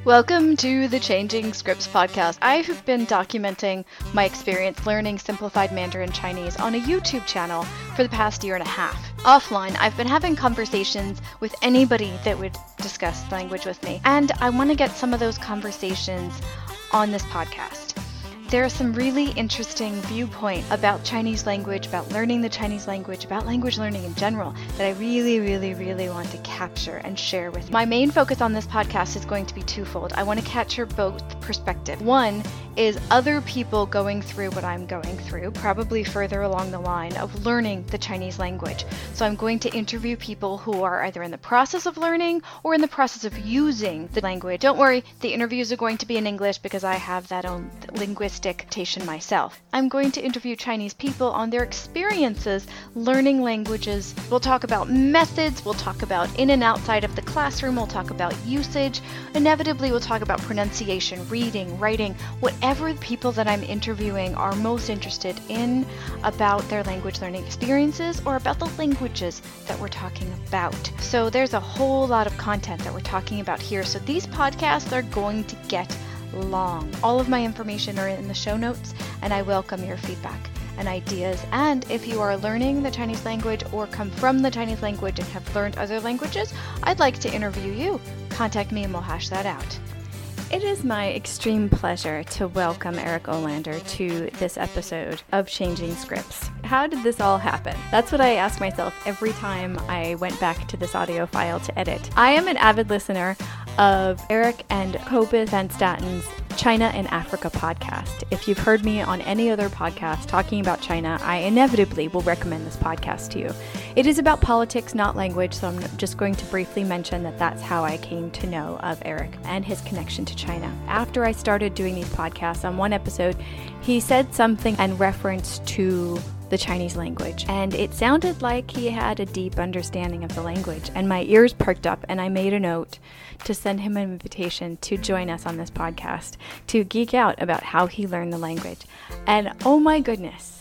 Welcome to the Changing Scripts podcast. I have been documenting my experience learning simplified Mandarin Chinese on a YouTube channel for the past year and a half. Offline, I've been having conversations with anybody that would discuss language with me, and I want to get some of those conversations on this podcast. There are some really interesting viewpoints about Chinese language, about learning the Chinese language, about language learning in general that I really want to capture and share with you. My main focus on this podcast is going to be twofold. I want to capture both perspectives. One is other people going through what I'm going through, probably further along the line of learning the Chinese language. So I'm going to interview people who are either in the process of learning or in the process of using the language. Don't worry, the interviews are going to be in English because I have that own linguistic dictation myself. I'm going to interview Chinese people on their experiences learning languages. We'll talk about methods, we'll talk about in and outside of the classroom, we'll talk about usage. Inevitably, we'll talk about pronunciation, reading, writing, whatever the people that I'm interviewing are most interested in about their language learning experiences or about the languages that we're talking about. So there's a whole lot of content that we're talking about here. So these podcasts are going to get long. All of my information are in the show notes, and I welcome your feedback and ideas. And if you are learning the Chinese language or come from the Chinese language and have learned other languages, I'd like to interview you. Contact me and we'll hash that out. It is my extreme pleasure to welcome Eric Olander to this episode of Changing Scripts. How did this all happen? That's what I ask myself every time I went back to this audio file to edit. I am an avid listener of Eric and Cobus Van Statten's China and Africa podcast. If you've heard me on any other podcast talking about China, I inevitably will recommend this podcast to you. It is about politics, not language, so I'm just going to briefly mention that that's how I came to know of Eric and his connection to China. After I started doing these podcasts, on one episode, he said something in reference to the Chinese language, and it sounded like he had a deep understanding of the language, and my ears perked up, and I made a note to send him an invitation to join us on this podcast to geek out about how he learned the language. And oh my goodness,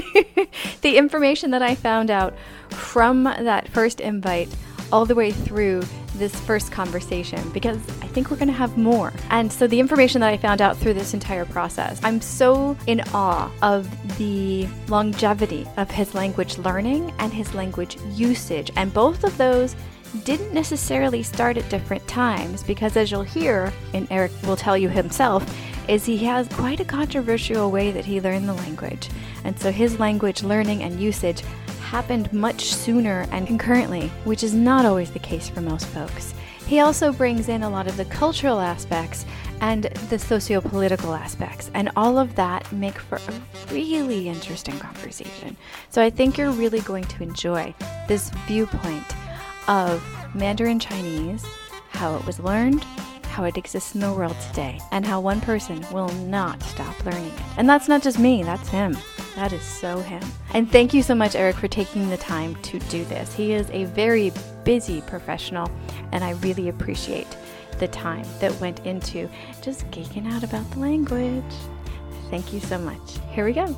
the information that I found out from that first invite all the way through this first conversation, because I think we're going to have more. And so the information that I found out through this entire process, I'm so in awe of the longevity of his language learning and his language usage. And both of those didn't necessarily start at different times, because as you'll hear, and Eric will tell you himself, is he has quite a controversial way that he learned the language. And so his language learning and usage happened much sooner and concurrently, which is not always the case for most folks. He also brings in a lot of the cultural aspects and the socio-political aspects, and all of that make for a really interesting conversation. So I think you're really going to enjoy this viewpoint of Mandarin Chinese, how it was learned, how it exists in the world today, and how one person will not stop learning it. And that's not just me, that's him. That is so him. And thank you so much, Eric, for taking the time to do this. He is a very busy professional, and I really appreciate the time that went into just geeking out about the language. Thank you so much. Here we go.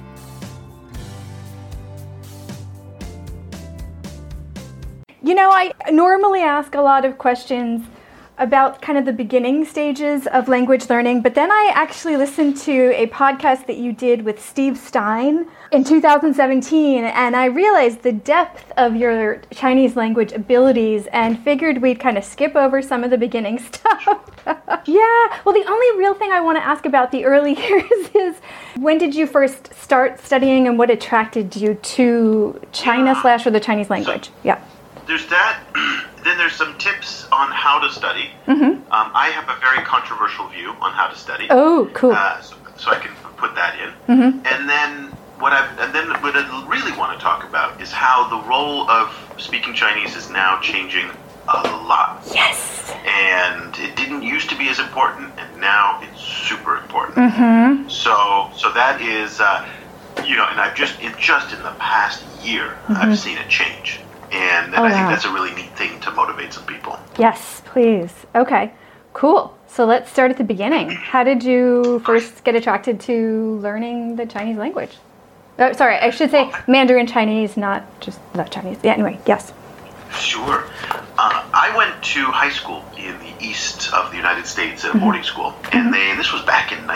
You know, I normally ask a lot of questions about kind of the beginning stages of language learning, but then I actually listened to a podcast that you did with Steve Stein in 2017, and I realized the depth of your Chinese language abilities and figured we'd kind of skip over some of the beginning stuff. Yeah, well, the only real thing I want to ask about the early years is, when did you first start studying and what attracted you to China / or the Chinese language? Yeah. There's that. Then there's some tips on how to study. Mm-hmm. I have a very controversial view on how to study. Oh, cool. So I can put that in. Mm-hmm. And then what I really want to talk about is how the role of speaking Chinese is now changing a lot. Yes. And it didn't used to be as important, and now it's super important. Mm-hmm. So that is, and I've just in the past year, mm-hmm. I've seen it change. And I think that's a really neat thing to motivate some people. Yes, please. Okay, cool. So let's start at the beginning. How did you first get attracted to learning the Chinese language? Oh, sorry, I should say Mandarin Chinese, not just the Chinese. Yeah, anyway, yes. Sure. I I went to high school in the east of the United States at a boarding school, and this was back in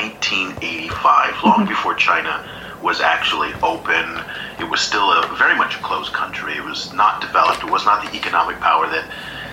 1985, long before China was actually open. It was still very much a closed country. It was not developed. It was not the economic power that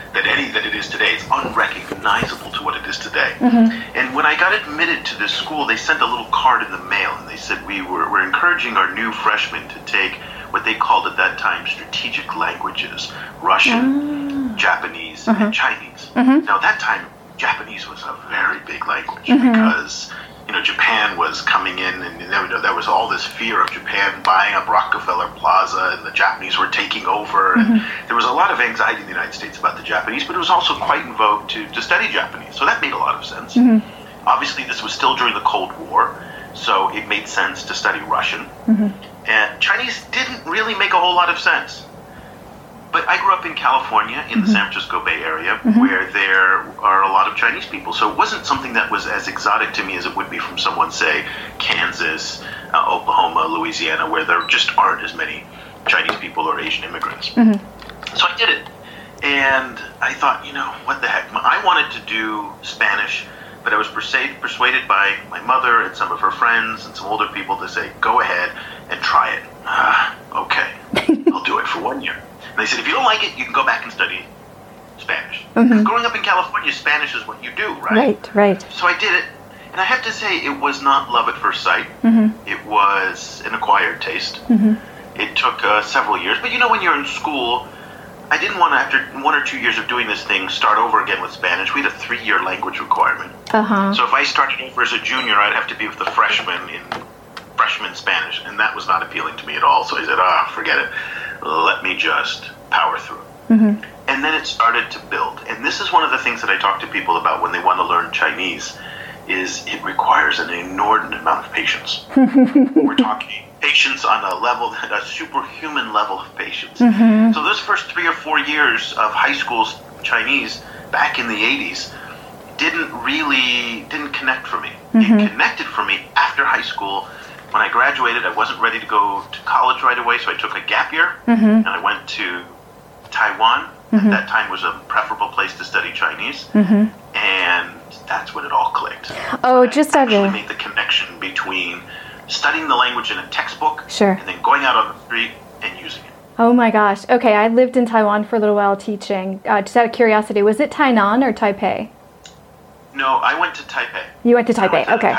it is today. It's unrecognizable to what it is today. And when I got admitted to this school, they sent a little card in the mail, and they said we're encouraging our new freshmen to take what they called at that time strategic languages: Russian, Japanese, and Chinese. Now, at that time, Japanese was a very big language because Japan was coming in, and there was all this fear of Japan buying up Rockefeller Plaza, and the Japanese were taking over. And there was a lot of anxiety in the United States about the Japanese, but it was also quite in vogue to study Japanese. So that made a lot of sense. Obviously, this was still during the Cold War, so it made sense to study Russian. And Chinese didn't really make a whole lot of sense. But I grew up in California, in the San Francisco Bay Area, where there are a lot of Chinese people. So it wasn't something that was as exotic to me as it would be from someone, say, Kansas, Oklahoma, Louisiana, where there just aren't as many Chinese people or Asian immigrants. So I did it. And I thought, what the heck? I wanted to do Spanish, but I was persuaded by my mother and some of her friends and some older people to say, go ahead and try it. Okay, I'll do it for 1 year. And they said, if you don't like it, you can go back and study Spanish. Because growing up in California, Spanish is what you do, right? Right. So I did it. And I have to say, it was not love at first sight. It was an acquired taste. It took several years. But when you're in school, I didn't want to, after 1 or 2 years of doing this thing, start over again with Spanish. We had a 3-year language requirement. So if I started over as a junior, I'd have to be with the freshmen in freshman Spanish. And that was not appealing to me at all. So I said, forget it. Let me just power through. And then it started to build. And this is one of the things that I talk to people about when they want to learn Chinese, is it requires an inordinate amount of patience. We're talking patience on a superhuman level of patience. So those first 3 or 4 years of high school Chinese back in the 80s didn't connect for me. It connected for me after high school. When I graduated, I wasn't ready to go to college right away, so I took a gap year, and I went to Taiwan. At that time was a preferable place to study Chinese, and that's when it all clicked. Oh, I actually made the connection between studying the language in a textbook and then going out on the street and using it. Oh my gosh. Okay, I lived in Taiwan for a little while teaching. Just out of curiosity, was it Tainan or Taipei? No, I went to Taipei. You went to Taipei, okay.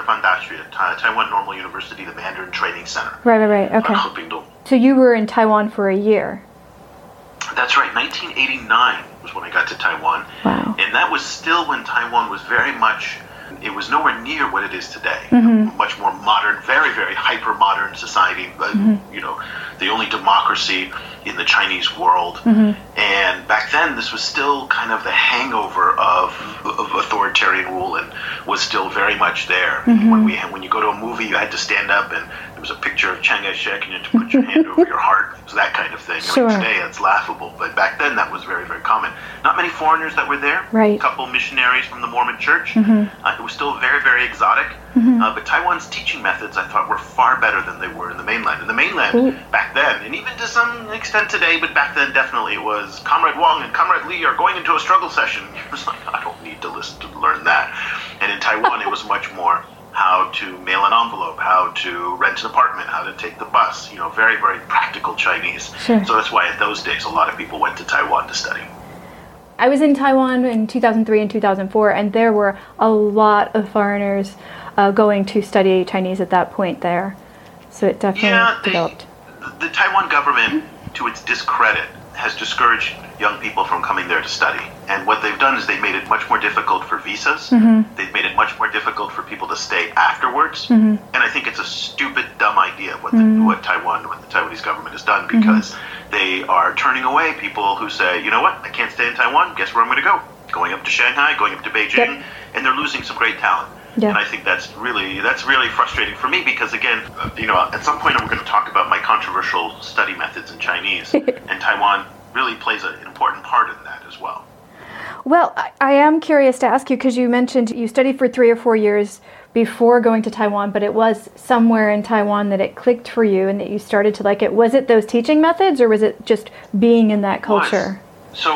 Taiwan Normal University, the Mandarin Training Center. Right, okay. So you were in Taiwan for a year? That's right. 1989 was when I got to Taiwan. Wow. And that was still when Taiwan was very much, it was nowhere near what it is today. Much more modern, very, very hyper-modern society. The only democracy in the Chinese world. And back then, this was still kind of the hangover of authoritarian rule, and was still very much there. When you go to a movie, you had to stand up, and there was a picture of Chiang Kai-shek, and you had to put your hand over your heart. It was that kind of thing. Sure. Today, that's laughable, but back then, that was very, very common. Not many foreigners that were there. Right. A couple missionaries from the Mormon Church. It was still very, very exotic. But Taiwan's teaching methods, I thought, were far better than they were in the mainland. In the mainland, back then, and even to some extent today, but back then definitely, it was Comrade Wong and Comrade Lee are going into a struggle session. It was like, I don't need to learn that. And in Taiwan, it was much more how to mail an envelope, how to rent an apartment, how to take the bus, very, very practical Chinese. Sure. So that's why at those days, a lot of people went to Taiwan to study. I was in Taiwan in 2003 and 2004, and there were a lot of foreigners going to study Chinese at that point there. So it definitely developed. The Taiwan government, to its discredit, has discouraged young people from coming there to study. And what they've done is they've made it much more difficult for visas. They've made it much more difficult for people to stay afterwards. And I think it's a stupid, dumb idea what the Taiwanese government has done, because they are turning away people who say, you know what, I can't stay in Taiwan, guess where I'm going to go? Going up to Shanghai, going up to Beijing, and they're losing some great talent. And I think that's really frustrating for me, because again, at some point we're going to talk about my controversial study methods in Chinese, and Taiwan really plays an important part in that as well. Well, I am curious to ask you, because you mentioned you studied for 3 or 4 years before going to Taiwan, but it was somewhere in Taiwan that it clicked for you and that you started to like it. Was it those teaching methods, or was it just being in that culture? So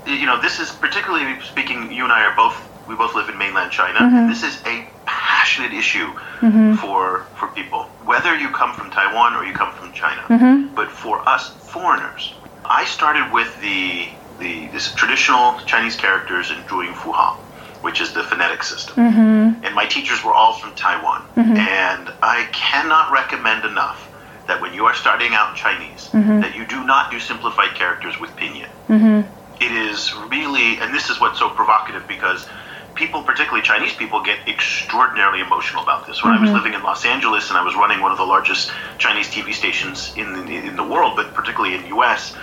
this is particularly speaking, you and I we both live in mainland China, and this is a passionate issue for people, whether you come from Taiwan or you come from China. But for us foreigners, I started with this traditional Chinese characters in Zhuyin Fuhao, which is the phonetic system. And my teachers were all from Taiwan. And I cannot recommend enough that when you are starting out in Chinese, that you do not do simplified characters with pinyin. It is really, and this is what's so provocative, because people, particularly Chinese people, get extraordinarily emotional about this. When I was living in Los Angeles and I was running one of the largest Chinese TV stations in the world, but particularly in the U.S.,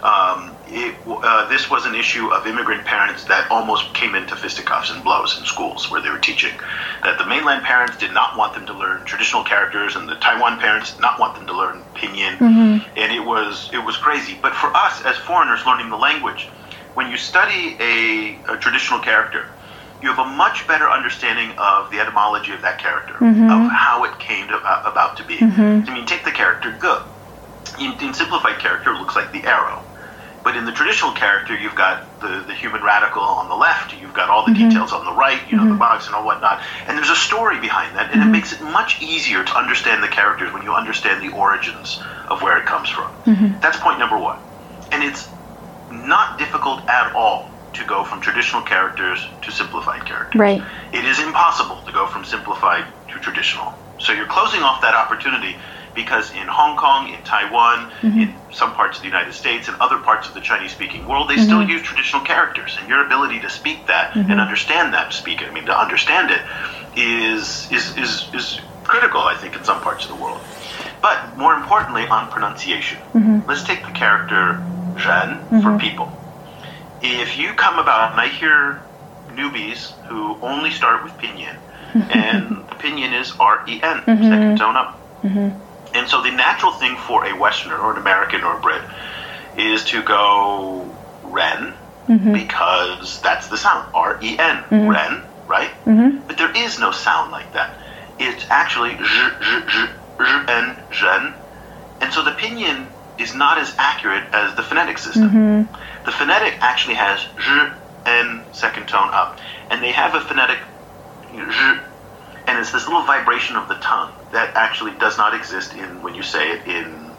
this was an issue of immigrant parents that almost came into fisticuffs and blows in schools where they were teaching. That the mainland parents did not want them to learn traditional characters, and the Taiwan parents did not want them to learn pinyin. And it was crazy. But for us as foreigners learning the language, when you study a traditional character, you have a much better understanding of the etymology of that character, of how it came about to be. I mean, take the character ge. In simplified character, it looks like the arrow. But in the traditional character, you've got the human radical on the left, you've got all the details on the right, the box and all whatnot. And there's a story behind that, and it makes it much easier to understand the characters when you understand the origins of where it comes from. That's point number one. And it's not difficult at all to go from traditional characters to simplified characters. Right. It is impossible to go from simplified to traditional. So you're closing off that opportunity, because in Hong Kong, in Taiwan, in some parts of the United States, and other parts of the Chinese-speaking world, they still use traditional characters. And your ability to speak that and understand that, to understand it is critical, I think, in some parts of the world. But more importantly, on pronunciation. Let's take the character zhen for people. If you come about, and I hear newbies who only start with pinyin, and the pinyin is R-E-N, second tone up. And so the natural thing for a Westerner or an American or a Brit is to go ren, because that's the sound, R-E-N, ren, right? But there is no sound like that. It's actually zhen, zhen. And so the pinyin is not as accurate as the phonetic system. The phonetic actually has zh, n, second tone up. And they have a phonetic zh, and it's this little vibration of the tongue that actually does not exist when you say it in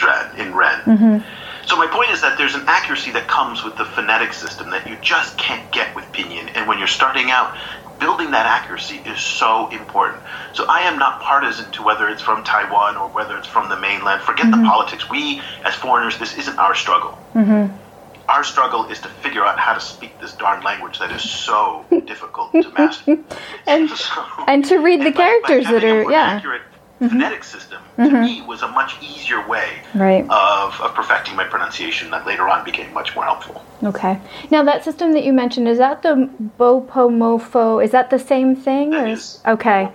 ren. So my point is that there's an accuracy that comes with the phonetic system that you just can't get with pinyin. And when you're starting out, building that accuracy is so important. So I am not partisan to whether it's from Taiwan or whether it's from the mainland. Forget the politics. We, as foreigners, this isn't our struggle. Our struggle is to figure out how to speak this darn language that is so difficult to master. and to read the characters that are, accurate phonetic system, to me, was a much easier way of perfecting my pronunciation that later on became much more helpful. Okay. Now, that system that you mentioned, is that the Bopomofo? Is that the same thing? That is. Okay.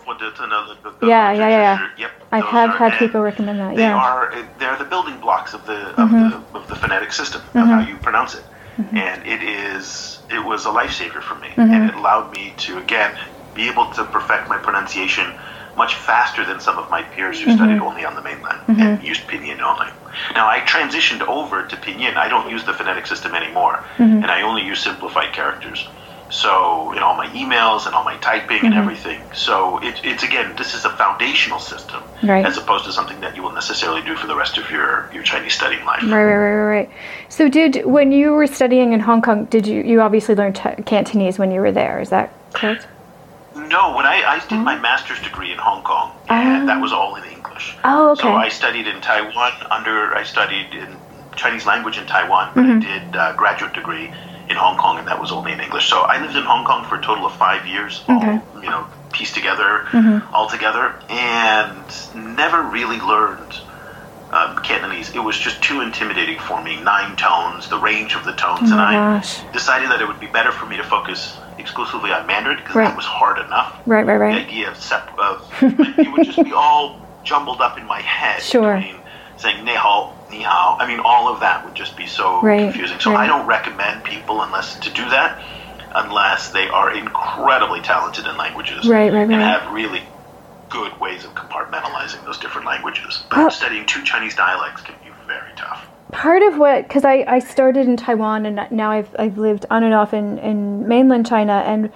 Yeah. Yep. I have had people recommend that. They're the building blocks of the phonetic system of how you pronounce it, and it was a lifesaver for me, and it allowed me to again be able to perfect my pronunciation much faster than some of my peers who studied only on the mainland and used pinyin only. Now I transitioned over to pinyin. I don't use the phonetic system anymore, and I only use simplified characters. So in all my emails and all my typing and everything. So it's again, this is a foundational system as opposed to something that you will necessarily do for the rest of your Chinese studying life. Right. So when you were studying in Hong Kong, did you obviously learn Cantonese when you were there? Is that correct? No, when I did my master's degree in Hong Kong, and that was all in English. Oh, okay. So I studied in Taiwan I studied in Chinese language in Taiwan, but I did a graduate degree in Hong Kong, and that was only in English. So I lived in Hong Kong for a total of 5 years, all pieced together, all together, and never really learned Cantonese. It was just too intimidating for me. 9 tones, the range of the tones, and I decided that it would be better for me to focus exclusively on Mandarin, because that was hard enough. Right. The idea of it would just be all jumbled up in my head. Between saying ni hao, ni hao. I mean, all of that would just be so confusing. So I don't recommend people to do that unless they are incredibly talented in languages and have really good ways of compartmentalizing those different languages. But studying 2 Chinese dialects can be very tough. part of what, because I started in Taiwan and now I've lived on and off in mainland China, and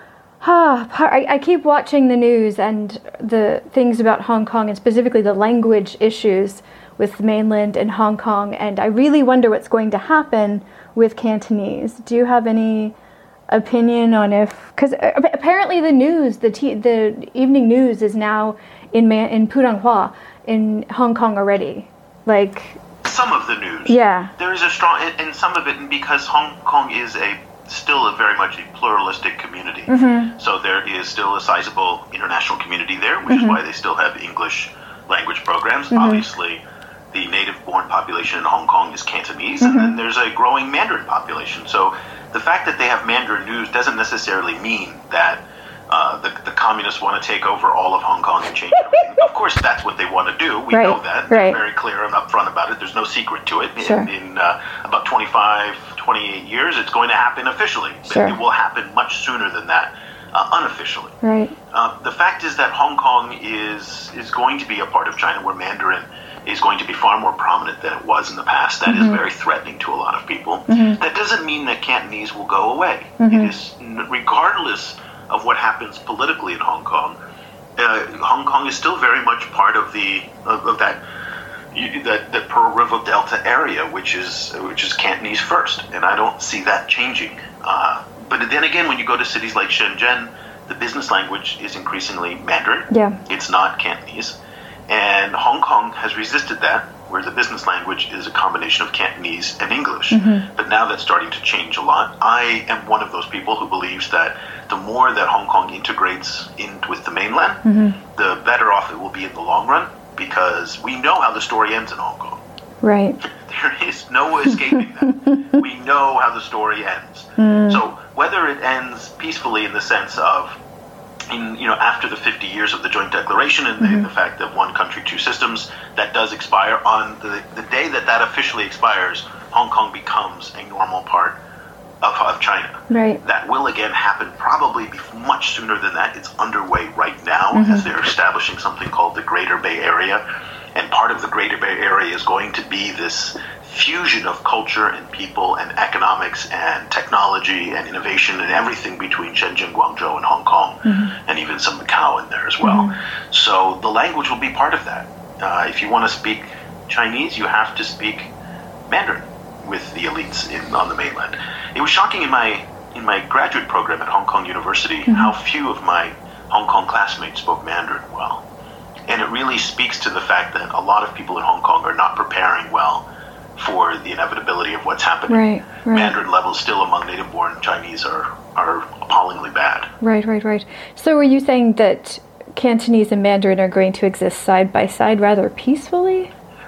I keep watching the news and the things about Hong Kong, and specifically the language issues with mainland and Hong Kong, and I really wonder what's going to happen with Cantonese. Do you have any opinion on because apparently the news, the evening news is now in Putonghua in Hong Kong already, like some of the news. Yeah, there is a strong, and some of it, and because Hong Kong is still a very much a pluralistic community, so there is still a sizable international community there, which is why they still have English language programs. Obviously, the native-born population in Hong Kong is Cantonese, and then there's a growing Mandarin population. So the fact that they have Mandarin news doesn't necessarily mean that the communists want to take over all of Hong Kong and change everything. Of course, that's what they want to do. We know that. They're very clear and upfront about it. There's no secret to it. Sure. In about 28 years, it's going to happen officially. But it will happen much sooner than that, unofficially. Right. The fact is that Hong Kong is going to be a part of China where Mandarin is going to be far more prominent than it was in the past. That is very threatening to a lot of people. That doesn't mean that Cantonese will go away. It is, regardless of what happens politically in Hong Kong, Hong Kong is still very much part of that Pearl River Delta area, which is Cantonese first, and I don't see that changing. But then again, when you go to cities like Shenzhen, the business language is increasingly Mandarin. Yeah. It's not Cantonese. And Hong Kong has resisted that, where the business language is a combination of Cantonese and English. But now that's starting to change a lot. I am one of those people who believes that the more that Hong Kong integrates in with the mainland, the better off it will be in the long run, because we know how the story ends in Hong Kong. Right. There is no escaping that. We know how the story ends. So whether it ends peacefully in the sense of, after the 50 years of the Joint Declaration and the fact that one country, two systems, that does expire, on the day that officially expires, Hong Kong becomes a normal part of China. Right. That will again happen probably much sooner than that. It's underway right now as they're establishing something called the Greater Bay Area. And part of the Greater Bay Area is going to be this fusion of culture and people and economics and technology and innovation and everything between Shenzhen, Guangzhou, and Hong Kong, and even some Macau in there as well. So the language will be part of that. If you want to speak Chinese, you have to speak Mandarin with the elites on the mainland. It was shocking in my graduate program at Hong Kong University how few of my Hong Kong classmates spoke Mandarin well. And it really speaks to the fact that a lot of people in Hong Kong are not preparing well for the inevitability of what's happening. Right. Mandarin levels still among native-born Chinese are appallingly bad. Right. So were you saying that Cantonese and Mandarin are going to exist side by side rather peacefully?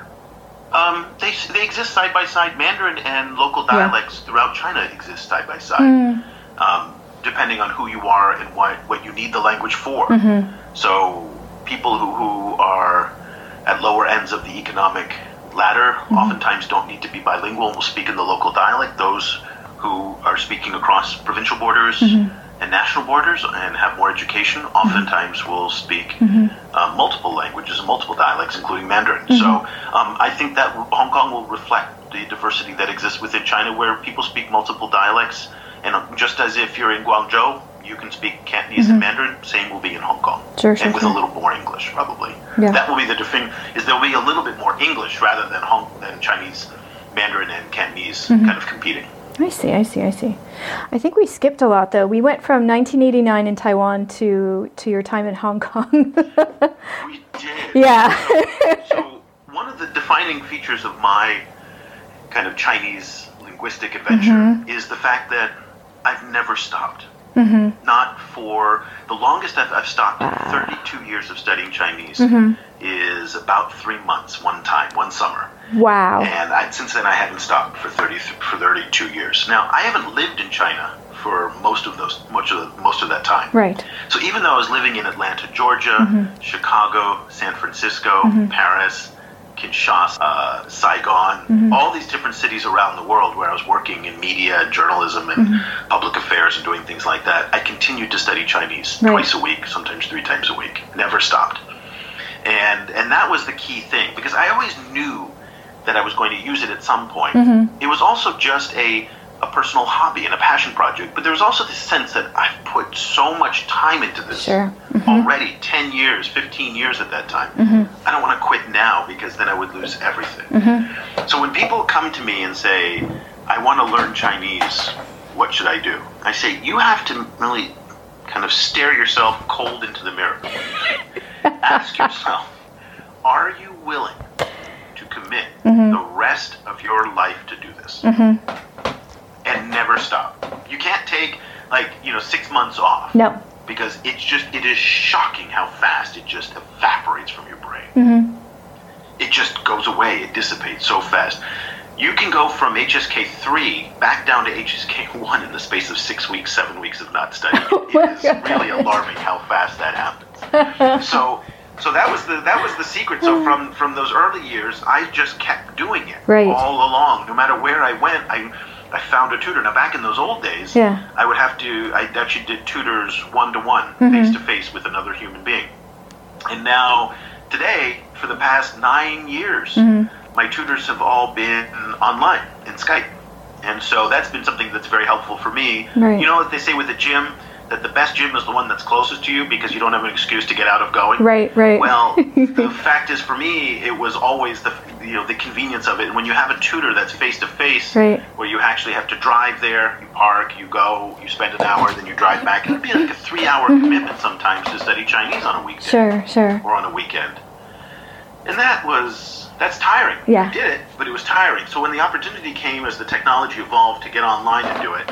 They exist side by side. Mandarin and local dialects throughout China exist side by side, depending on who you are and what you need the language for. So people who are at lower ends of the economic ladder oftentimes don't need to be bilingual and will speak in the local dialect. Those who are speaking across provincial borders and national borders and have more education oftentimes will speak multiple languages and multiple dialects, including Mandarin. So I think that Hong Kong will reflect the diversity that exists within China, where people speak multiple dialects. And just as if you're in Guangzhou, you can speak Cantonese and Mandarin, same will be in Hong Kong. Sure, and with a little more English, probably. Yeah. That will be the difference, is there'll be a little bit more English rather than Chinese, Mandarin, and Cantonese kind of competing. I see. I think we skipped a lot, though. We went from 1989 in Taiwan to your time in Hong Kong. We did. Yeah. So one of the defining features of my kind of Chinese linguistic adventure is the fact that I've never stopped. Not for the longest I've stopped. 32 years of studying Chinese is about 3 months, one summer. Wow. And since then I haven't stopped for 32 years. Now I haven't lived in China for most of that time. Right. So even though I was living in Atlanta, Georgia, Chicago, San Francisco, Paris, Kinshasa, Saigon, all these different cities around the world where I was working in media and journalism and public affairs and doing things like that, I continued to study Chinese twice a week, sometimes 3 times a week, never stopped. And that was the key thing, because I always knew that I was going to use it at some point. It was also just a personal hobby and a passion project. But there was also this sense that I've put so much time into this already, 10 years, 15 years at that time. I don't want to quit now because then I would lose everything. So when people come to me and say, I want to learn Chinese, what should I do? I say, you have to really kind of stare yourself cold into the mirror. Ask yourself, are you willing to commit the rest of your life to do this? And never stop. You can't take 6 months off. No. Because it is shocking how fast it just evaporates from your brain. It just goes away, it dissipates so fast. You can go from HSK 3 back down to HSK 1 in the space of 6 weeks, 7 weeks of not studying. It is really alarming how fast that happens. So that was the secret. So from those early years, I just kept doing it all along. No matter where I went, I found a tutor. Now, back in those old days, I actually did tutors one-to-one, face-to-face with another human being. And now, today, for the past 9 years, my tutors have all been online in Skype. And so that's been something that's very helpful for me. Right. You know what they say with the gym? That the best gym is the one that's closest to you because you don't have an excuse to get out of going. Right. Well, the fact is, for me, it was always the convenience of it. And when you have a tutor that's face to face, where you actually have to drive there, you park, you go, you spend an hour, then you drive back. It would be like a 3-hour commitment sometimes to study Chinese on a weekday, or on a weekend, and that's tiring. Yeah. I did it, but it was tiring. So when the opportunity came, as the technology evolved, to get online and do it,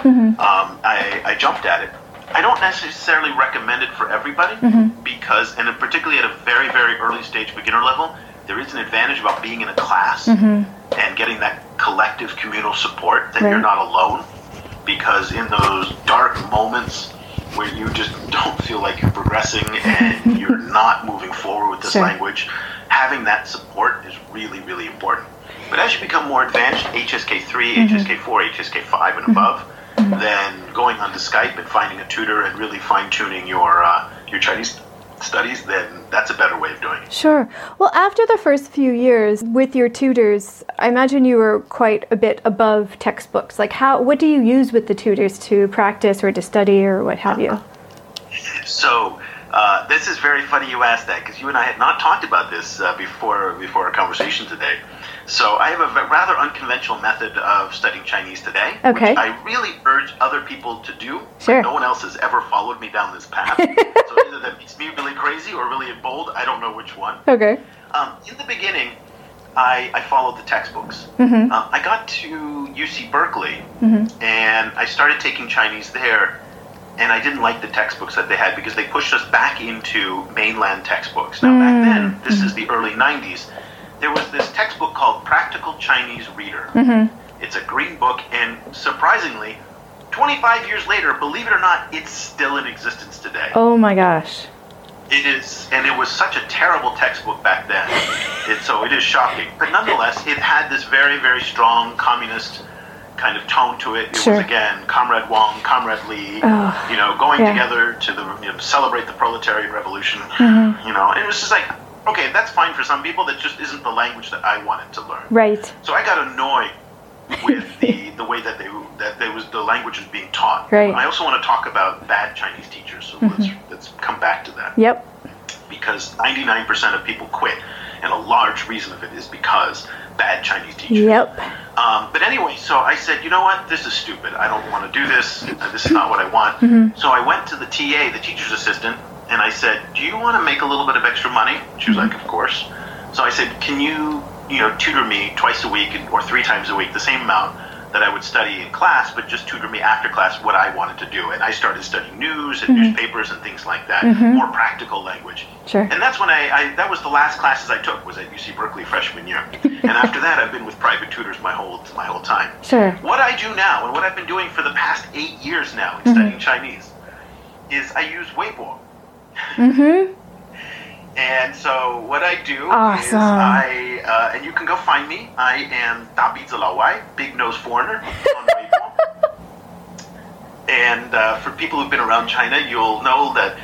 I jumped at it. I don't necessarily recommend it for everybody because, and particularly at a very, very early stage beginner level, there is an advantage about being in a class and getting that collective communal support that you're not alone. Because in those dark moments where you just don't feel like you're progressing and you're not moving forward with this language, having that support is really, really important. But as you become more advanced, HSK 3, HSK 4, HSK 5 and above, then going onto Skype and finding a tutor and really fine-tuning your Chinese studies, then that's a better way of doing it. Sure. Well, after the first few years with your tutors, I imagine you were quite a bit above textbooks. Like, what do you use with the tutors to practice or to study or what have you? So, this is very funny you asked that, because you and I had not talked about this before our conversation today. So I have a rather unconventional method of studying Chinese today, which I really urge other people to do. Sure. No one else has ever followed me down this path. So either that makes me really crazy or really bold. I don't know which one. Okay. In the beginning, I followed the textbooks. I got to UC Berkeley, and I started taking Chinese there. And I didn't like the textbooks that they had because they pushed us back into mainland textbooks. Now, back then, this is the early 90s, there was this textbook called Practical Chinese Reader. It's a green book, and surprisingly, 25 years later, believe it or not, it's still in existence today. Oh my gosh. It is, and it was such a terrible textbook back then. So it is shocking. But nonetheless, it had this very, very strong communist kind of tone to it. It was, again, Comrade Wong, Comrade Lee, going together to celebrate the proletarian revolution. And it was just like, okay, that's fine for some people. That just isn't the language that I wanted to learn. Right. So I got annoyed with the way that the language was being taught. Right. I also want to talk about bad Chinese teachers. So let's come back to that. Yep. Because 99% of people quit, and a large reason of it is because bad Chinese teachers. Yep. But anyway, so I said, you know what? This is stupid. I don't want to do this. This is not what I want. So I went to the TA, the teacher's assistant, and I said, do you want to make a little bit of extra money? She was like, of course. So I said, can you tutor me twice a week or 3 times a week, the same amount that I would study in class, but just tutor me after class what I wanted to do. And I started studying news and newspapers and things like that, more practical language. Sure. And that's when that was the last classes I took, was at UC Berkeley freshman year. And after that, I've been with private tutors my whole time. Sure. What I do now, and what I've been doing for the past 8 years now in studying Chinese, is I use Weibo. And so what I do is and you can go find me. I am Da Bi Zi Lao Wai, Big Nose Foreigner, on Weibo. And for people who've been around China, you'll know that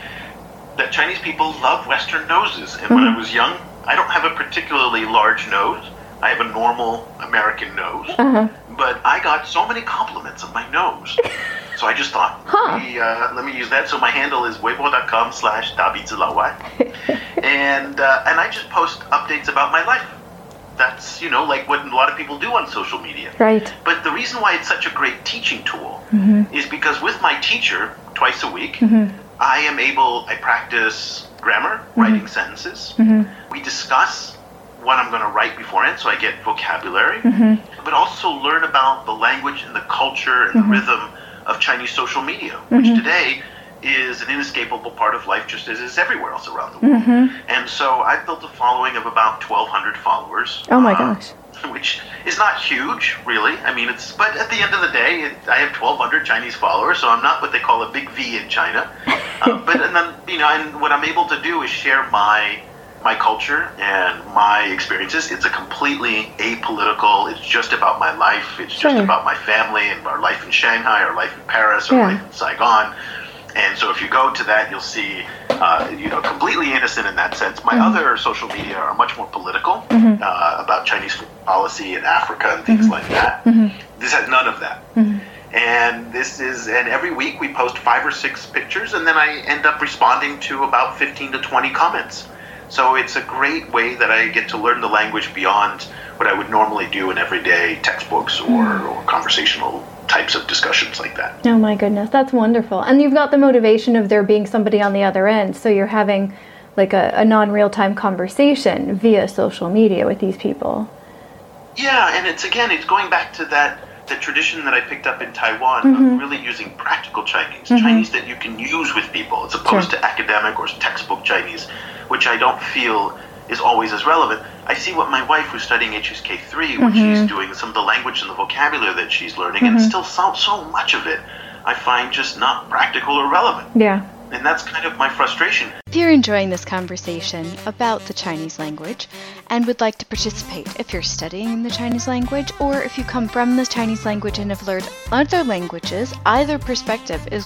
Chinese people love Western noses. And when I was young, I don't have a particularly large nose, I have a normal American nose, but I got so many compliments on my nose. So I just thought, let me use that. So my handle is weibo.com/dabizilawai. And I just post updates about my life. That's, like what a lot of people do on social media. Right. But the reason why it's such a great teaching tool is because with my teacher, twice a week, I practice grammar, writing sentences. We discuss what I'm going to write beforehand, so I get vocabulary, but also learn about the language and the culture and the rhythm of Chinese social media, which today is an inescapable part of life, just as it is everywhere else around the world. And so I've built a following of about 1,200 followers. Oh my gosh. Which is not huge, really. I mean, but at the end of the day, I have 1,200 Chinese followers, so I'm not what they call a big V in China. And what I'm able to do is share my culture and my experiences. It's a completely apolitical, it's just about my life, it's just about my family and our life in Shanghai, our life in Paris, our life in Saigon. And so if you go to that, you'll see, completely innocent in that sense. My other social media are much more political, about Chinese policy in Africa and things like that. This has none of that. And every week we post 5 or 6 pictures, and then I end up responding to about 15 to 20 comments. So it's a great way that I get to learn the language beyond what I would normally do in everyday textbooks or conversational types of discussions like that. Oh my goodness, that's wonderful. And you've got the motivation of there being somebody on the other end, so you're having like a non-real-time conversation via social media with these people. Yeah, and it's going back to the tradition that I picked up in Taiwan of really using practical Chinese, Chinese that you can use with people, as opposed to academic or textbook Chinese, which I don't feel is always as relevant. I see what my wife, who's studying HSK3, what she's doing, some of the language and the vocabulary that she's learning, and still so much of it I find just not practical or relevant. Yeah. And that's kind of my frustration. If you're enjoying this conversation about the Chinese language and would like to participate, if you're studying the Chinese language or if you come from the Chinese language and have learned other languages, either perspective is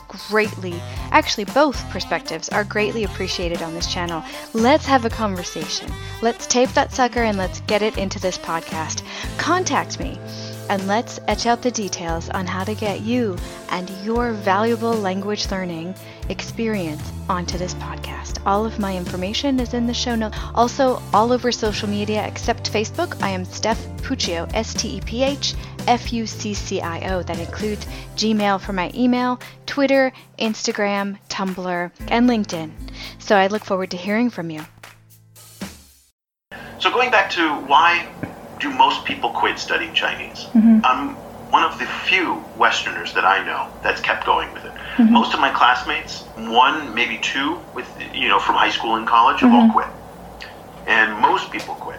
both perspectives are greatly appreciated on this channel. Let's have a conversation. Let's tape that sucker and let's get it into this podcast. Contact me. And let's etch out the details on how to get you and your valuable language learning experience onto this podcast. All of my information is in the show notes. Also, all over social media except Facebook, I am Steph Puccio, STEPHFUCCIO. That includes Gmail for my email, Twitter, Instagram, Tumblr, and LinkedIn. So I look forward to hearing from you. So going back to why do most people quit studying Chinese? I'm one of the few Westerners that I know that's kept going with it. Most of my classmates, 1, maybe 2, from high school and college, have all quit. And most people quit.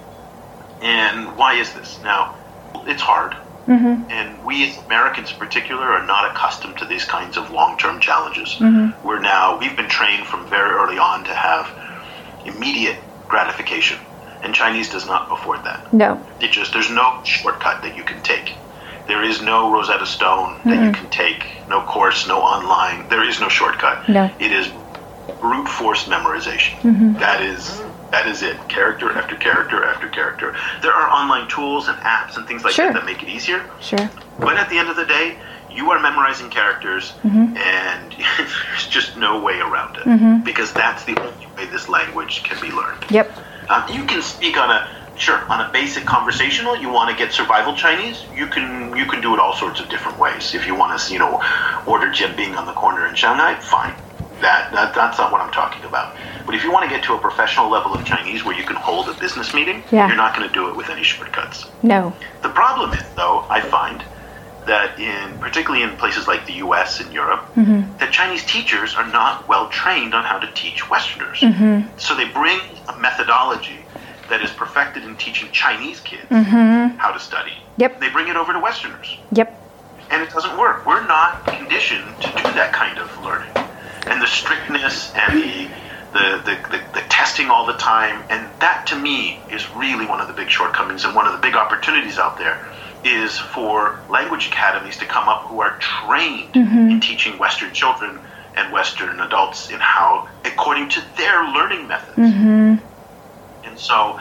And why is this? Now, it's hard. And we as Americans in particular are not accustomed to these kinds of long-term challenges. We've been trained from very early on to have immediate gratification. And Chinese does not afford that. No. There's no shortcut that you can take. There is no Rosetta Stone that you can take, no course, no online. There is no shortcut. No. It is brute force memorization. That is it. Character after character after character. There are online tools and apps and things like that make it easier. Sure. But at the end of the day, you are memorizing characters, and there's just no way around it, because that's the only way this language can be learned. Yep. You can speak on a basic conversational. You want to get survival Chinese, you can do it all sorts of different ways. If you want to, order jianbing on the corner in Shanghai, fine. That's not what I'm talking about. But if you want to get to a professional level of Chinese where you can hold a business meeting, you're not going to do it with any shortcuts. No. The problem is, though, I find that particularly in places like the U.S. and Europe, that Chinese teachers are not well trained on how to teach Westerners. So they bring a methodology that is perfected in teaching Chinese kids how to study. Yep. They bring it over to Westerners. Yep. And it doesn't work. We're not conditioned to do that kind of learning. And the strictness and the testing all the time, and that to me is really one of the big shortcomings, and one of the big opportunities out there is for language academies to come up who are trained in teaching Western children and Western adults in how, according to their learning methods. And so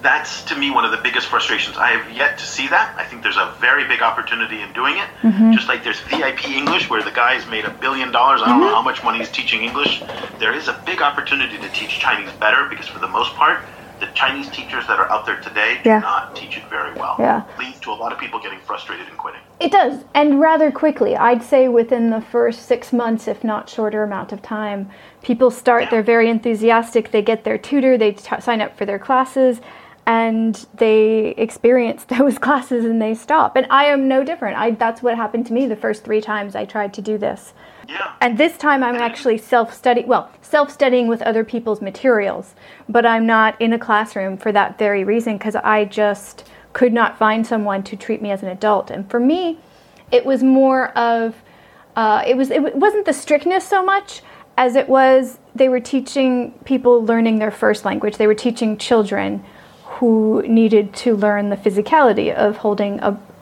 that's, to me, one of the biggest frustrations. I have yet to see that. I think there's a very big opportunity in doing it. Just like there's VIP English, where the guy's made $1 billion. I don't know how much money he's teaching English. There is a big opportunity to teach Chinese better, because for the most part, the Chinese teachers that are out there today do not teach it very well. Yeah. It leads to a lot of people getting frustrated and quitting. It does, and rather quickly. I'd say within the first 6 months, if not shorter amount of time, people start, they're very enthusiastic, they get their tutor, they sign up for their classes, and they experience those classes and they stop. And I am no different. That's what happened to me the first 3 times I tried to do this. Yeah. And this time I'm actually self-studying with other people's materials, but I'm not in a classroom for that very reason, because I just could not find someone to treat me as an adult. And for me, it was more of, it wasn't the strictness so much as it was they were teaching people learning their first language. They were teaching children who needed to learn the physicality of holding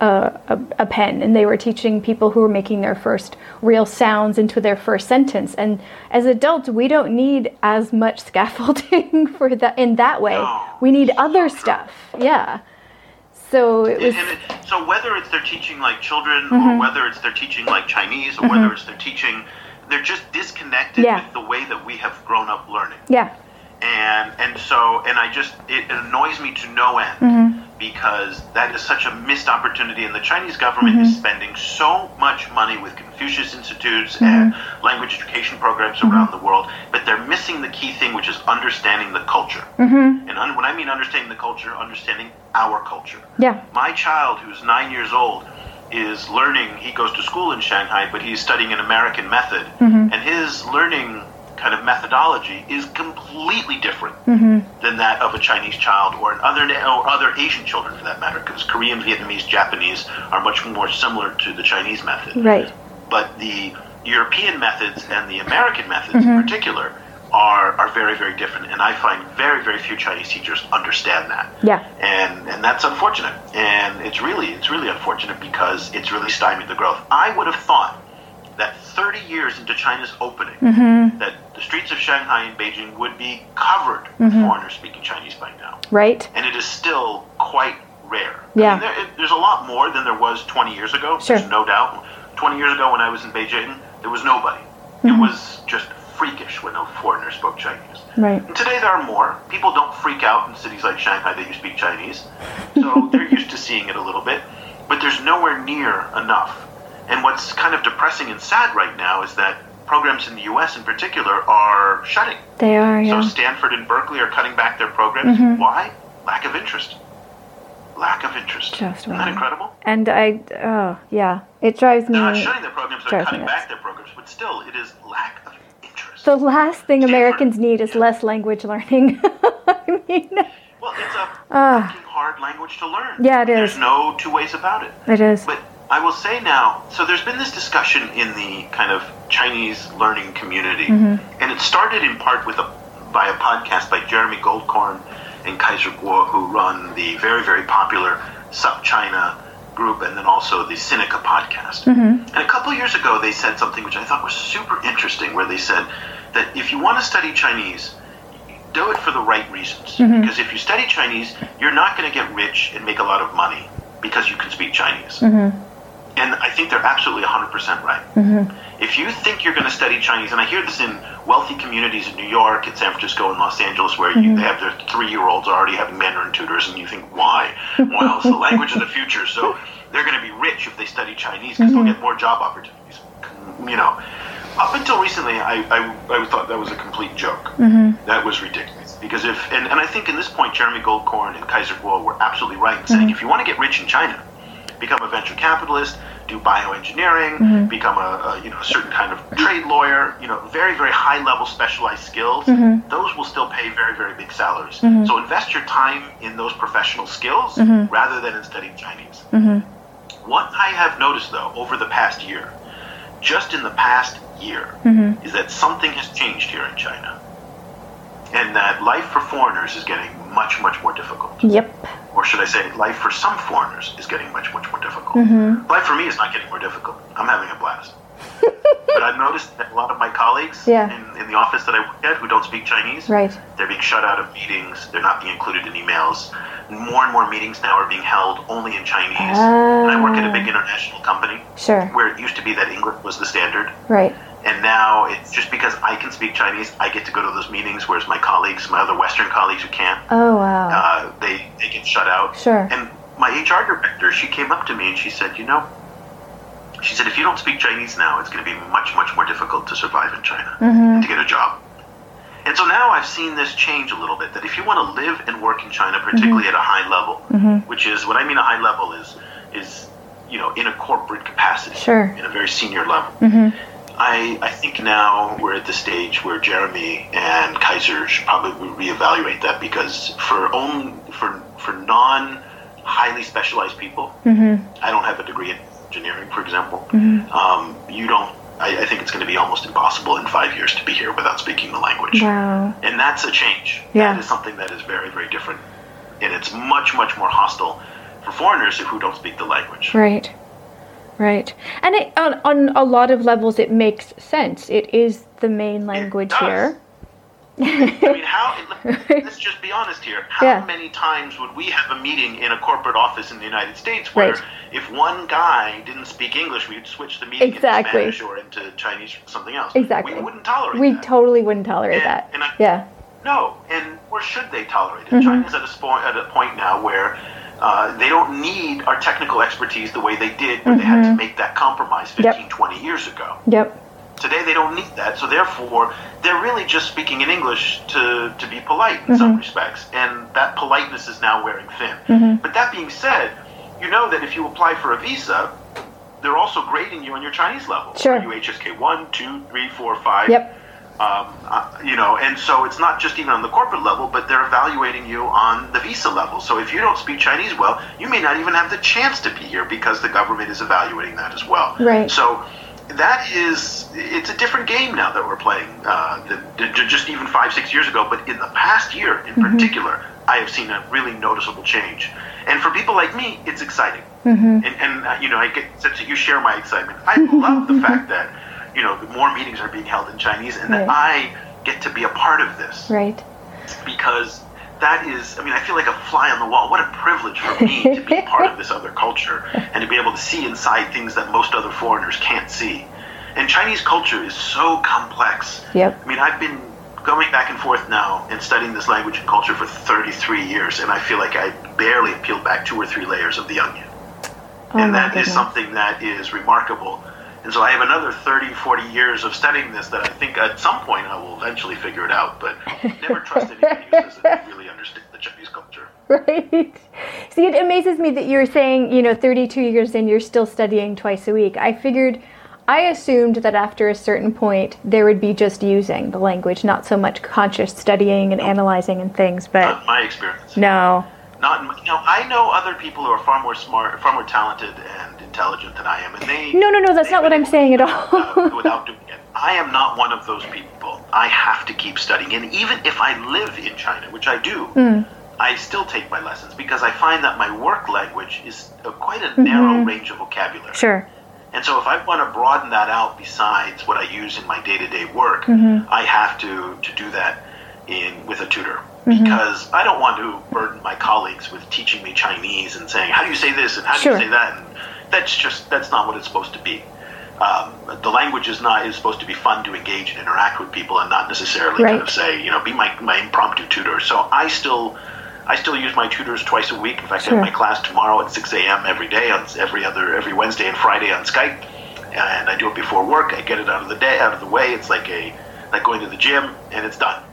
a pen, and they were teaching people who were making their first real sounds into their first sentence. And as adults, we don't need as much scaffolding for that in that way. No. We need other stuff. Yeah. So it was. So whether it's they're teaching like children, or whether it's they're teaching like Chinese, or whether it's they're teaching, they're just disconnected with the way that we have grown up learning. Yeah. And so it annoys me to no end, because that is such a missed opportunity, and the Chinese government is spending so much money with Confucius Institutes and language education programs around the world, but they're missing the key thing, which is understanding the culture. And when I mean understanding the culture, understanding our culture. Yeah. My child, who's 9 years old, is learning. He goes to school in Shanghai, but he's studying an American method, and his learning kind of methodology is completely different than that of a Chinese child, or other Asian children for that matter, because Korean, Vietnamese, Japanese are much more similar to the Chinese method. Right. But the European methods and the American methods in particular are very, very different, and I find very, very few Chinese teachers understand that. Yeah. And that's unfortunate, and it's really unfortunate, because it's really stymied the growth. I would have thought that 30 years into China's opening, that the streets of Shanghai and Beijing would be covered with foreigners speaking Chinese by now. Right. And it is still quite rare. Yeah. I mean, there's a lot more than there was 20 years ago. Sure. There's no doubt. 20 years ago when I was in Beijing, there was nobody. It was just freakish when no foreigners spoke Chinese. Right. And today there are more. People don't freak out in cities like Shanghai that you speak Chinese. So they're used to seeing it a little bit. But there's nowhere near enough. And what's kind of depressing and sad right now is that programs in the U.S. in particular are shutting. They are, yeah. So Stanford and Berkeley are cutting back their programs. Why? Lack of interest. Lack of interest. Just Isn't that incredible? And it drives me. They're not shutting their programs, they're cutting back their programs, but still, it is lack of interest. The last thing Americans need is less language learning. I mean. Well, it's a fucking hard language to learn. Yeah, it is. There's no two ways about it. It is. But I will say now, so there's been this discussion in the kind of Chinese learning community, and it started in part by a podcast by Jeremy Goldkorn and Kaiser Kuo, who run the very, very popular SupChina group, and then also the Sinica podcast. And a couple years ago, they said something which I thought was super interesting, where they said that if you want to study Chinese, do it for the right reasons. Because if you study Chinese, you're not going to get rich and make a lot of money because you can speak Chinese. And I think they're absolutely 100% right. If you think you're going to study Chinese, and I hear this in wealthy communities in New York, in San Francisco, and Los Angeles, where they have their 3-year-olds already having Mandarin tutors, and you think, why? Well, it's the language of the future, so they're going to be rich if they study Chinese because they'll get more job opportunities. You know, up until recently, I thought that was a complete joke. That was ridiculous. Because and I think in this point, Jeremy Goldkorn and Kaiser Kuo were absolutely right in saying, if you want to get rich in China, become a venture capitalist, do bioengineering, become a certain kind of trade lawyer, very, very high level specialized skills, those will still pay very, very big salaries. So invest your time in those professional skills rather than in studying Chinese. What I have noticed though, over the past year, just in the past year, is that something has changed here in China. And that life for foreigners is getting much, much more difficult. Yep. Or should I say, life for some foreigners is getting much, much more difficult. Life for me is not getting more difficult. I'm having a blast. But I've noticed that a lot of my colleagues in the office that I work at who don't speak Chinese, they're being shut out of meetings. They're not being included in emails. More and more meetings now are being held only in Chinese. And I work at a big international company where it used to be that English was the standard. Right. And now it's just because I can speak Chinese, I get to go to those meetings, whereas my colleagues, my other Western colleagues who can't, they get shut out. Sure. And my HR director, she came up to me and she said, she said, if you don't speak Chinese now, it's going to be much, much more difficult to survive in China and to get a job. And so now I've seen this change a little bit, that if you want to live and work in China, particularly at a high level, which is, what I mean a high level is in a corporate capacity, in a very senior level. I think now we're at the stage where Jeremy and Kaiser should probably reevaluate that, because for non-highly specialized people, I don't have a degree in engineering, for example, I think it's going to be almost impossible in 5 years to be here without speaking the language. Wow. And that's a change. Yeah. That is something that is very, very different. And it's much, much more hostile for foreigners who don't speak the language. Right. Right. And on a lot of levels, it makes sense. It is the main language here. I mean, let's just be honest here. How many times would we have a meeting in a corporate office in the United States where if one guy didn't speak English, we'd switch the meeting into Spanish or into Chinese or something else? Exactly. We wouldn't tolerate that. We totally wouldn't tolerate that. No, and or should they tolerate it? China's at a point now where they don't need our technical expertise the way they did, where they had to make that compromise 15, 20 years ago. Today they don't need that, so therefore they're really just speaking in English to be polite in some respects, and that politeness is now wearing thin. But that being said, you know that if you apply for a visa, they're also grading you on your Chinese level. Sure. Are you HSK 1, 2, 3, 4, 5? Yep. And so it's not just even on the corporate level, but they're evaluating you on the visa level. So if you don't speak Chinese well, you may not even have the chance to be here because the government is evaluating that as well. Right. So it's a different game now that we're playing, just even 5-6 years ago. But in the past year in particular, I have seen a really noticeable change. And for people like me, it's exciting. And I get that you share my excitement. I love the fact that, more meetings are being held in Chinese and that I get to be a part of this. Right. Because that is, I feel like a fly on the wall. What a privilege for me to be part of this other culture and to be able to see inside things that most other foreigners can't see. And Chinese culture is so complex. Yep. I've been going back and forth now and studying this language and culture for 33 years, and I feel like I barely have peeled back 2 or 3 layers of the onion. And that is something that is remarkable. And so I have another 30, 40 years of studying this that I think at some point I will eventually figure it out, but never trust anybody who doesn't really understand the Chinese culture. Right. See, it amazes me that you're saying, 32 years in, you're still studying twice a week. I assumed that after a certain point, there would be just using the language, not so much conscious studying and analyzing and things, but... Not my experience. No. I know other people who are far more smart, far more talented and intelligent than I am, and they... No, that's not what I'm saying at all. Without doing it. I am not one of those people. I have to keep studying, and even if I live in China, which I do, I still take my lessons because I find that my work language is quite a narrow range of vocabulary. Sure. And so if I want to broaden that out besides what I use in my day-to-day work, I have to do that with a tutor. Because I don't want to burden my colleagues with teaching me Chinese and saying, how do you say this and how do you say that? And that's not what it's supposed to be. The language is supposed to be fun to engage and interact with people and not necessarily kind of say, be my impromptu tutor. So I still use my tutors twice a week. In fact, I have my class tomorrow at 6 a.m. every day, every Wednesday and Friday on Skype. And I do it before work. I get it out of the way. It's like going to the gym, and it's done.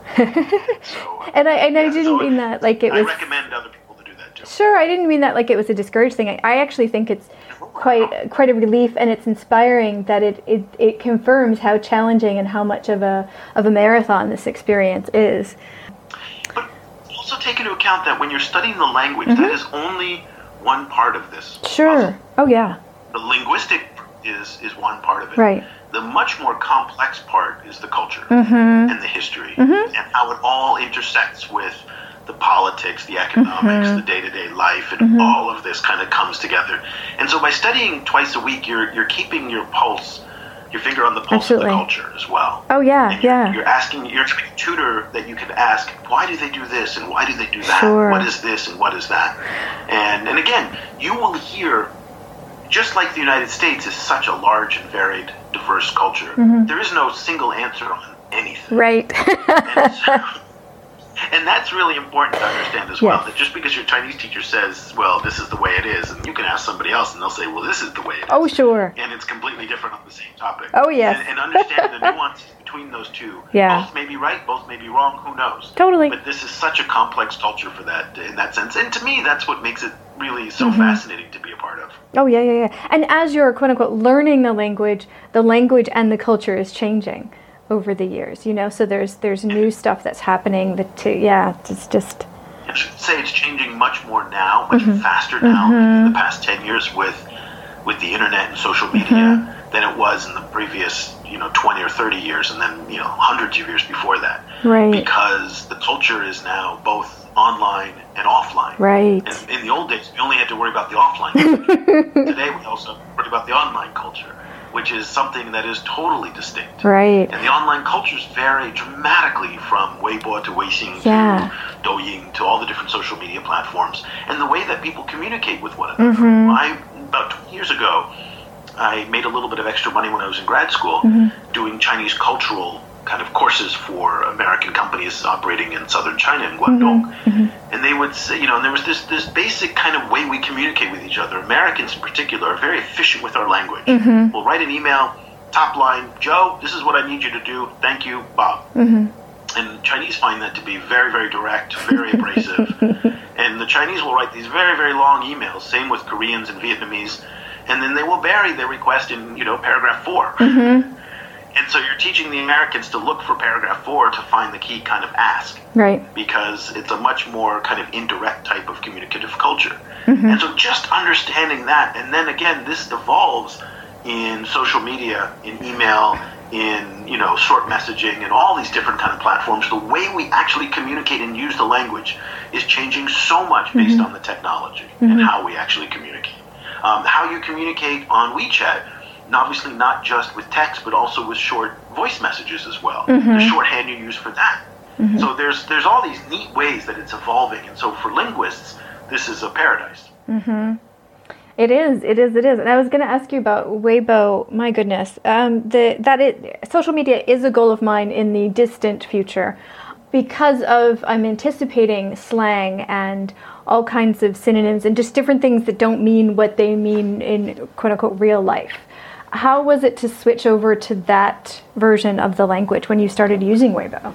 And I didn't mean that like it was... I recommend other people to do that too. Sure, I didn't mean that like it was a discouraged thing. I actually think it's quite a relief, and it's inspiring that it confirms how challenging and how much of a marathon this experience is. But also take into account that when you're studying the language, that is only one part of this. Sure. puzzle. Oh yeah. The linguistic is one part of it. Right. The much more complex part is the culture and the history and how it all intersects with the politics, the economics, the day-to-day life, and all of this kind of comes together. And so by studying twice a week, you're keeping your pulse your finger on the pulse Absolutely. of the culture as well. Oh, yeah, And yeah. You're a tutor that you can ask, why do they do this and why do they do that? Sure. What is this and what is that? And again, you will hear, just like the United States is such a large and varied, diverse culture, there is no single answer on anything. Right. And that's really important to understand as well, Yes. that just because your Chinese teacher says, well, this is the way it is, and you can ask somebody else and they'll say, well, this is the way it is. Oh, sure. And it's completely different on the same topic. Oh, yes. And understand the nuances between those two. Yeah. Both may be right, both may be wrong, who knows? Totally. But this is such a complex culture for that, in that sense. And to me, that's what makes it really so fascinating to be a part of. Oh, yeah. And as you're, quote unquote, learning the language and the culture is changing over the years, so there's new stuff that's happening it's just. I should say it's changing much more now, much faster now in the past 10 years with the internet and social media than it was in the previous, 20 or 30 years, and then, hundreds of years before that. Right. Because the culture is now both online and offline. Right. And in the old days, we only had to worry about the offline culture. Today, we also worry about the online culture, which is something that is totally distinct. Right. And the online cultures vary dramatically from Weibo to Weixin Yeah. to Douyin to all the different social media platforms, and the way that people communicate with one another. About 2 years ago, I made a little bit of extra money when I was in grad school doing Chinese cultural kind of courses for American companies operating in southern China, in Guangdong. And they would say, and there was this basic kind of way we communicate with each other. Americans in particular are very efficient with our language. We'll write an email, top line, Joe, this is what I need you to do. Thank you, Bob. And Chinese find that to be very, very direct, very abrasive. And the Chinese will write these very, very long emails, same with Koreans and Vietnamese, and then they will bury their request in, paragraph 4. And so you're teaching the Americans to look for paragraph 4 to find the key kind of ask. Right. Because it's a much more kind of indirect type of communicative culture. And so just understanding that, and then again, this evolves in social media, in email, in, short messaging, and all these different kind of platforms. The way we actually communicate and use the language is changing so much based on the technology and how we actually communicate. How you communicate on WeChat, obviously not just with text, but also with short voice messages as well. The shorthand you use for that. So there's all these neat ways that it's evolving. And so for linguists, this is a paradise. It is. And I was going to ask you about Weibo. My goodness, social media is a goal of mine in the distant future, because I'm anticipating slang and all kinds of synonyms and just different things that don't mean what they mean in quote unquote real life. How was it to switch over to that version of the language when you started using Weibo?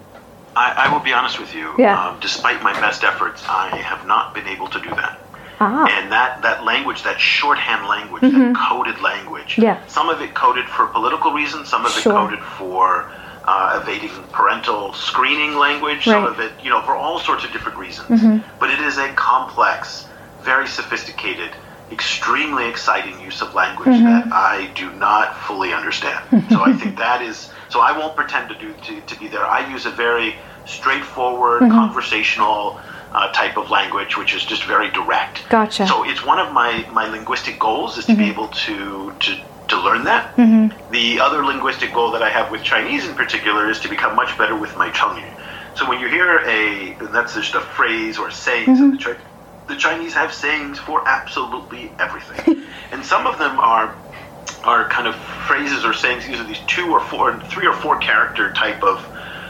I will be honest with you. Yeah. Despite my best efforts, I have not been able to do that. Ah. And that language, that shorthand language, that coded language, some of it coded for political reasons, some of it coded for evading parental screening language, some of it, for all sorts of different reasons. But it is a complex, very sophisticated, extremely exciting use of language that I do not fully understand. So I think so I won't pretend to be there. I use a very straightforward, conversational type of language, which is just very direct. Gotcha. So it's one of my linguistic goals is to be able to learn that. The other linguistic goal that I have with Chinese in particular is to become much better with my Chengyu. So when you hear and that's just a phrase or a saying, so the Chinese have sayings for absolutely everything. And some of them are kind of phrases or sayings. These are these 3 or 4 character type of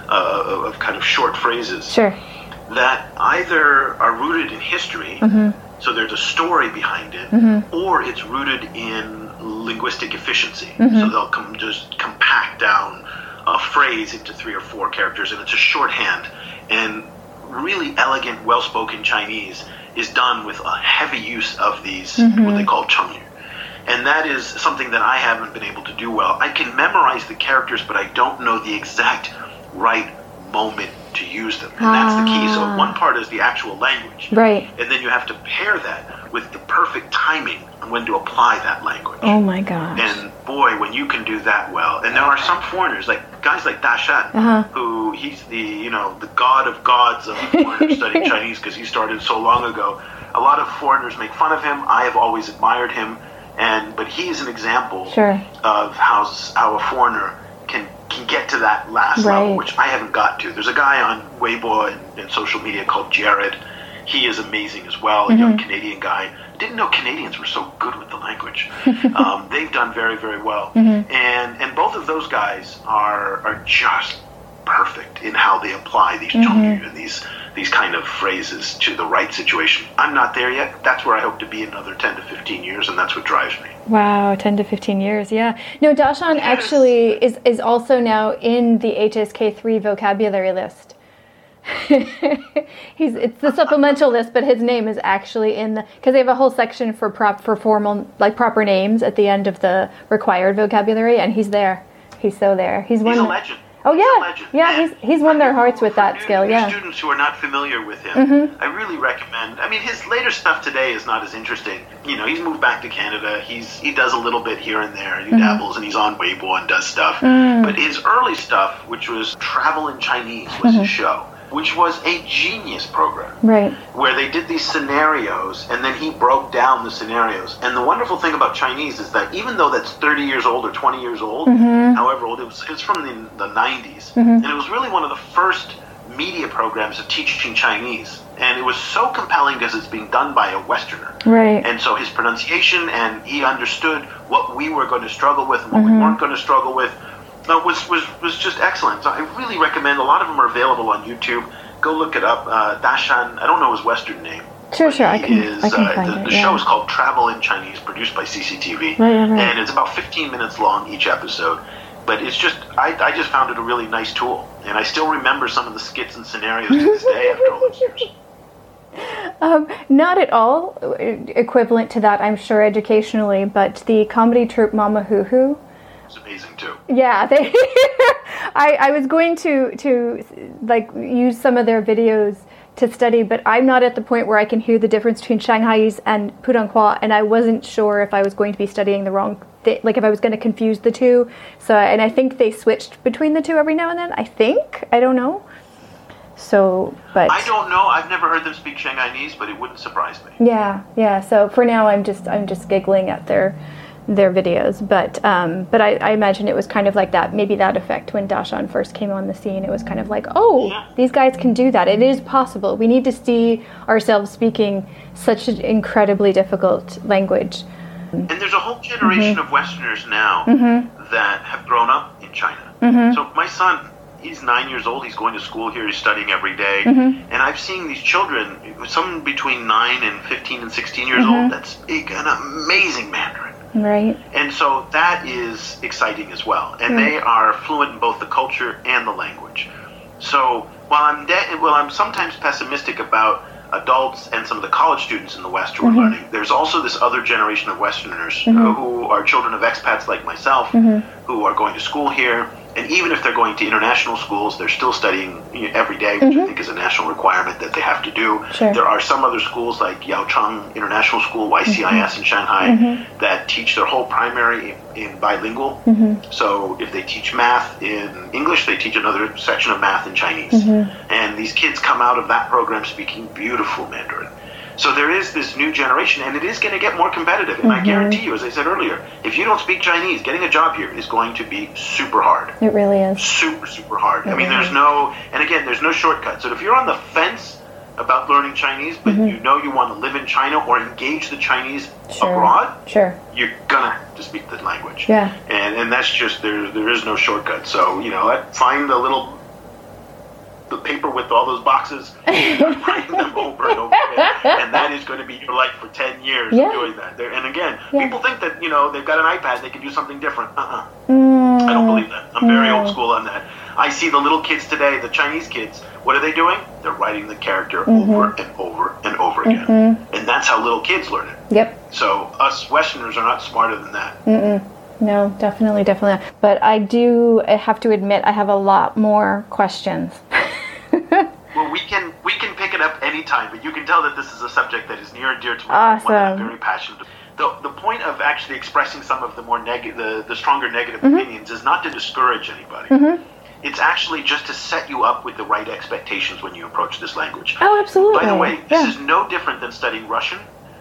kind of short phrases. Sure. That either are rooted in history, so there's a story behind it, or it's rooted in linguistic efficiency. So they'll just compact down a phrase into 3 or 4 characters, and it's a shorthand. And really elegant, well-spoken Chinese is done with a heavy use of these, what they call Chengyu. And that is something that I haven't been able to do well. I can memorize the characters, but I don't know the exact right moment to use them. And that's the key. So one part is the actual language. Right. And then you have to pair that with the perfect timing on when to apply that language. Oh my gosh. And boy, when you can do that well, and there are some foreigners, like guys like Da Shan, who he's the god of gods of foreigners studying Chinese because he started so long ago. A lot of foreigners make fun of him. I have always admired him. But he is an example Sure. of how a foreigner can get to that last level, which I haven't got to. There's a guy on Weibo and social media called Jared. He is amazing as well, a young Canadian guy. Didn't know Canadians were so good with the language. They've done very, very well. And both of those guys are just perfect in how they apply these zhongyu and these kind of phrases to the right situation. I'm not there yet. That's where I hope to be in another 10 to 15 years, and that's what drives me. Wow, 10 to 15 years, yeah. No, Dashan actually is also now in the HSK3 vocabulary list. It's the supplemental list, but his name is actually in the, because they have a whole section for formal, like proper names at the end of the required vocabulary, and he's there. He's so there. He's a legend. Oh yeah, he's won their hearts with that skill. Yeah. Students who are not familiar with him, I really recommend. I mean, his later stuff today is not as interesting. You know, he's moved back to Canada. He does a little bit here and there. He dabbles, and he's on Weibo and does stuff. But his early stuff, which was Travel in Chinese, was his show, which was a genius program. Right. Where they did these scenarios, and then he broke down the scenarios. And the wonderful thing about Chinese is that even though that's 30 years old or 20 years old, however old, it's from the 90s. And it was really one of the first media programs of teaching Chinese. And it was so compelling because it's being done by a Westerner. Right. And so his pronunciation, and he understood what we were going to struggle with and what we weren't going to struggle with. Was just excellent. So I really recommend. A lot of them are available on YouTube. Go look it up. Dashan, I don't know his Western name. Sure, I can find it. The show is called Travel in Chinese, produced by CCTV. Right. And it's about 15 minutes long each episode. But it's just, I just found it a really nice tool. And I still remember some of the skits and scenarios to this day after all those years. Not at all equivalent to that, I'm sure, educationally, but the comedy troupe Mama Hoo Hoo. It's amazing too. Yeah, they I was going to like use some of their videos to study, but I'm not at the point where I can hear the difference between Shanghaiese and Putonghua, and I wasn't sure if I was going to be studying the wrong like if I was going to confuse the two. So, and I think they switched between the two every now and then. I don't know. So, but I don't know. I've never heard them speak Shanghainese, but it wouldn't surprise me. Yeah. So for now, I'm just giggling at their videos, but I imagine it was kind of like that, maybe that effect when Dashan first came on the scene. It was kind of like, these guys can do that. It is possible. We need to see ourselves speaking such an incredibly difficult language. And there's a whole generation of Westerners now that have grown up in China. So my son, he's 9 years old. He's going to school here. He's studying every day. And I've seen these children, some between 9 and 15 and 16 years old, that speak an amazing Mandarin. Right. And so that is exciting as well. And they are fluent in both the culture and the language. So while I'm sometimes pessimistic about adults and some of the college students in the West who are learning, there's also this other generation of Westerners who are children of expats like myself, who are going to school here. And even if they're going to international schools, they're still studying every day, which I think is a national requirement that they have to do. Sure. There are some other schools like Yaocheng International School, YCIS in Shanghai, that teach their whole primary in bilingual. So if they teach math in English, they teach another section of math in Chinese. And these kids come out of that program speaking beautiful Mandarin. So there is this new generation, and it is going to get more competitive. And I guarantee you, as I said earlier, if you don't speak Chinese, getting a job here is going to be super hard. It really is. Super, super hard. I mean, there's no shortcut. So if you're on the fence about learning Chinese, but you know you want to live in China or engage the Chinese abroad, you're going to have to speak the language. Yeah. And that's just, there is no shortcut. So, find the paper with all those boxes, write them over and over again, and that is going to be your life for 10 years of doing that. And again, people think that they've got an iPad, they can do something different. I don't believe that. I'm very old school on that. I see the little kids today, the Chinese kids. What are they doing? They're writing the character over and over and over again, and that's how little kids learn it. Yep. So us Westerners are not smarter than that. No, definitely not. But I have to admit, I have a lot more questions. Well, we can pick it up anytime, but you can tell that this is a subject that is near and dear to my heart, one that I'm very passionate about. The point of actually expressing some of the more the stronger negative opinions is not to discourage anybody. It's actually just to set you up with the right expectations when you approach this language. Oh, absolutely. By the way, this is no different than studying Russian,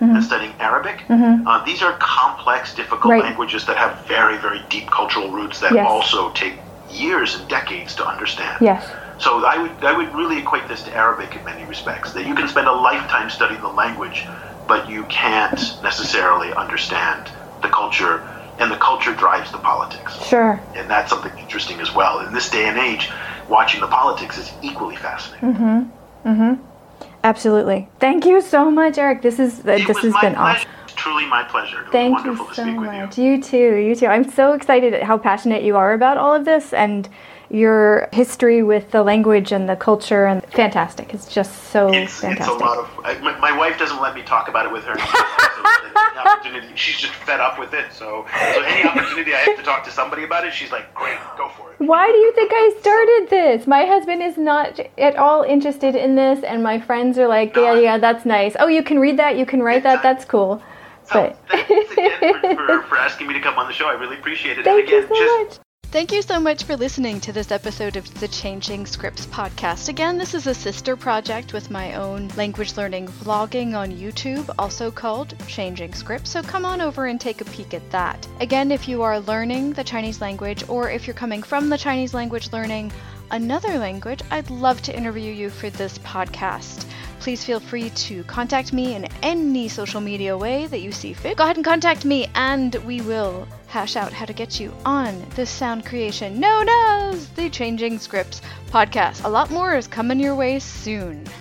and studying Arabic. These are complex, difficult languages that have very, very deep cultural roots that also take years and decades to understand. Yes. So I would really equate this to Arabic in many respects, that you can spend a lifetime studying the language, but you can't necessarily understand the culture, and the culture drives the politics. Sure. And that's something interesting as well. In this day and age, watching the politics is equally fascinating. Absolutely. Thank you so much, Eric. This has been awesome. It's truly my pleasure. It was Thank wonderful you to so speak much. with you. You too. I'm so excited at how passionate you are about all of this and your history with the language and the culture, and fantastic. It's just so fantastic. It's a lot of. My wife doesn't let me talk about it with her. She's just fed up with it. So any opportunity I have to talk to somebody about it, she's like, "Great, go for it." Why do you think I started this? My husband is not at all interested in this, and my friends are like, "Yeah, that's nice. Oh, you can read that. You can write that. That's cool." So thanks again for asking me to come on the show. I really appreciate it. Thank you so much. Thank you so much for listening to this episode of the Changing Scripts podcast. Again, this is a sister project with my own language learning vlogging on YouTube, also called Changing Scripts, so come on over and take a peek at that. Again, if you are learning the Chinese language, or if you're coming from the Chinese language learning another language, I'd love to interview you for this podcast. Please feel free to contact me in any social media way that you see fit. Go ahead and contact me, and we will hash out how to get you on this sound creation known as the Changing Scripts podcast. A lot more is coming your way soon.